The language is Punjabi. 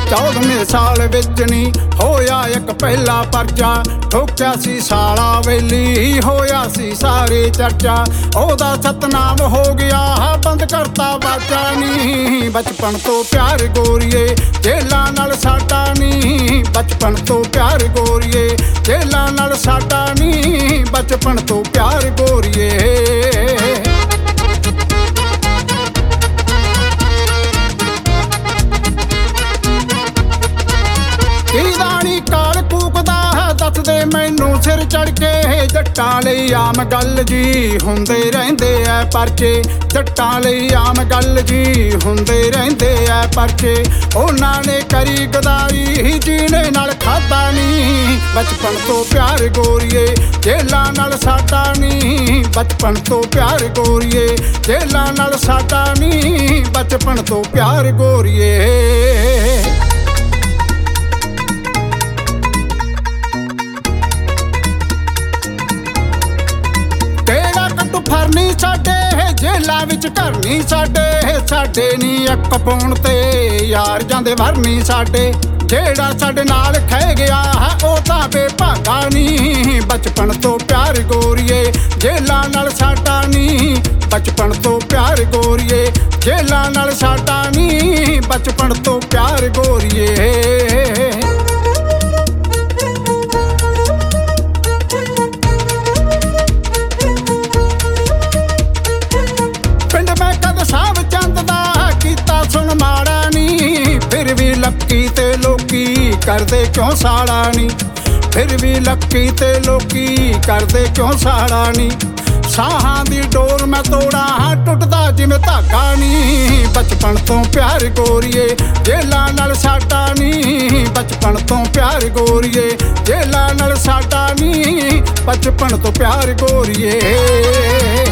14ਵੇਂ ਸਾਲ ਵਿੱਚ ਨੀ ਹੋਇਆ ਇੱਕ ਪਹਿਲਾ ਪਰਚਾ, ਠੋਕਿਆ ਸੀ ਸਾਲਾ ਵੇਲੀ, ਹੋਇਆ ਸੀ ਸਾਰੇ ਚਰਚਾ। ਉਹਦਾ ਸਤਨਾਮ ਹੋ ਗਿਆ ਬੰਦ ਕਰਤਾ ਬਾਜਾ ਨੀ, ਬਚਪਨ ਤੋਂ ਪਿਆਰ ਗੋਰੀਏ ਜੇਲਾਂ ਨਾਲ ਸਾਡਾ ਨੀ, ਬਚਪਨ ਤੋਂ ਪਿਆਰ ਗੋਰੀਏ ਜੇਲਾਂ ਨਾਲ ਸਾਡਾ ਨੀ, ਬਚਪਨ ਤੋਂ ਪਿਆਰ ਗੋਰੀਏ। ਕੀਦਾਣੀ ਕਾਲ ਕੂਕਦਾ ਦੱਸਦੇ ਮੈਨੂੰ ਸਿਰ ਚੜ ਕੇ, ਜੱਟਾਂ ਲਈ ਆਮ ਗੱਲ ਜੀ ਹੁੰਦੇ ਰਹਿੰਦੇ ਐ ਪਰਚੇ, ਜੱਟਾਂ ਲਈ ਆਮ ਗੱਲ ਜੀ ਹੁੰਦੇ ਰਹਿੰਦੇ ਐ ਪਰਚੇ। ਉਹਨਾਂ ਨੇ ਕਰੀ ਗਦਾਰੀ ਜੀਣੇ ਨਾਲ ਖਾਧਾ ਨੀ, ਬਚਪਨ ਤੋਂ ਪਿਆਰ ਗੋਰੀਏ ਜੇਲਾਂ ਨਾਲ ਸਾਡਾ ਨੀ, ਬਚਪਨ ਤੋਂ ਪਿਆਰ ਗੋਰੀਏ ਜੇਲਾਂ ਨਾਲ ਸਾਡਾ ਨੀ, ਬਚਪਨ ਤੋਂ ਪਿਆਰ ਗੋਰੀਏ। ਫਰਨੀ ਸਾਡੇ ਜੇਲਾਂ ਵਿੱਚ ਘਰ ਨੀ ਸਾਡੇ, ਸਾਡੇ ਨੀ ਇੱਕ ਪਾਉਣ ਤੇ ਯਾਰ ਜਾਂਦੇ ਵਰਨੀ ਸਾਡੇ। ਜਿਹੜਾ ਸਾਡੇ ਨਾਲ ਖਹਿ ਗਿਆ ਉਹ ਤਾਂ ਬੇਭਾਗਾ ਨੀ, ਬਚਪਨ ਤੋਂ ਪਿਆਰ ਗੋਰੀਏ ਜੇਲਾਂ ਨਾਲ ਸਾਡਾ ਨੀ, ਬਚਪਨ ਤੋਂ ਪਿਆਰ ਗੋਰੀਏ ਜੇਲਾਂ ਨਾਲ ਸਾਡਾ ਨੀ, ਬਚਪਨ ਤੋਂ ਪਿਆਰ ਗੋਰੀਏ। ਸੁਣ ਮਾੜਾ ਨੀ ਫਿਰ ਵੀ ਲੱਕੀ ਤੇ ਲੋਕੀ ਕਰਦੇ ਕਿਉਂ ਸਾੜਾ ਨੀ, ਫਿਰ ਵੀ ਲੱਕੀ ਤੇ ਲੋਕੀ ਕਰਦੇ ਕਿਉਂ ਸਾੜਾ ਨੀ। ਸਾਹਾਂ ਦੀ ਡੋਰ ਮੈਂ ਤੋੜਾਂ ਟੁੱਟਦਾ ਜਿਵੇਂ ਧਾਗਾ ਨੀ, ਬਚਪਨ ਤੋਂ ਪਿਆਰ ਗੋਰੀਏ ਜੇਲਾਂ ਨਾਲ ਸਾਡਾ ਨੀ, ਬਚਪਨ ਤੋਂ ਪਿਆਰ ਗੋਰੀਏ ਜੇਲਾਂ ਨਾਲ ਸਾਡਾ ਨੀ, ਬਚਪਨ ਤੋਂ ਪਿਆਰ ਗੋਰੀਏ।